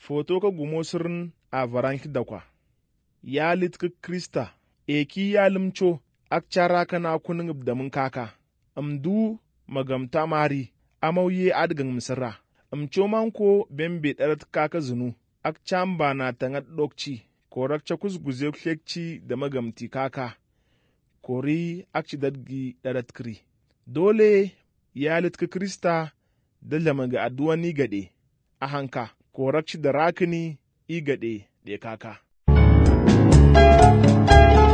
foto ka gumo sirin a varanki dakwa. Ya litka Krista, eki ya limcho, akchara kana kunin abdamin kaka, amdu magamta mari, amauye adgan misira, amchomanko bembe ɗarat kaka zunu, akchamba na tangat dokci, korak chakus guze klekci da magamti kaka, kori akci dadgi ɗarat kri. Dole ya litka Krista da lamaga aduwani gade, a hanka, korak ci da rakini i gade de kaka.